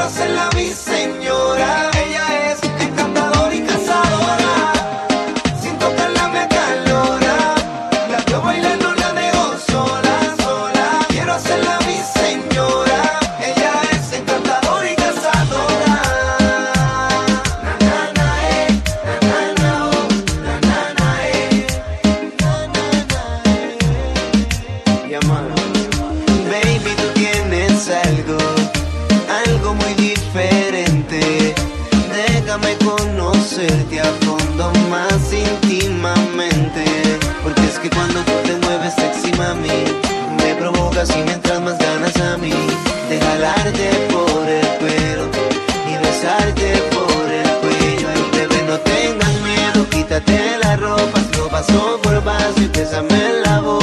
hacerla mi señora. Ella es encantadora y cazadora. Sin tocarla me acalora. La veo bailando, la dejo sola, sola. Quiero hacerla mi señora. Ella es encantadora y cazadora. Na na na na na oh, na na na na na. Yeah, man. Baby, tú tienes algo muy diferente. Déjame conocerte a fondo, más íntimamente. Porque es que cuando tú te mueves sexy, mami, me provocas y me entras más ganas a mí de jalarte por el pelo y besarte por el cuello. Ay, bebé, no tengas miedo, quítate la ropa, lo paso por paso y bésame en la boca.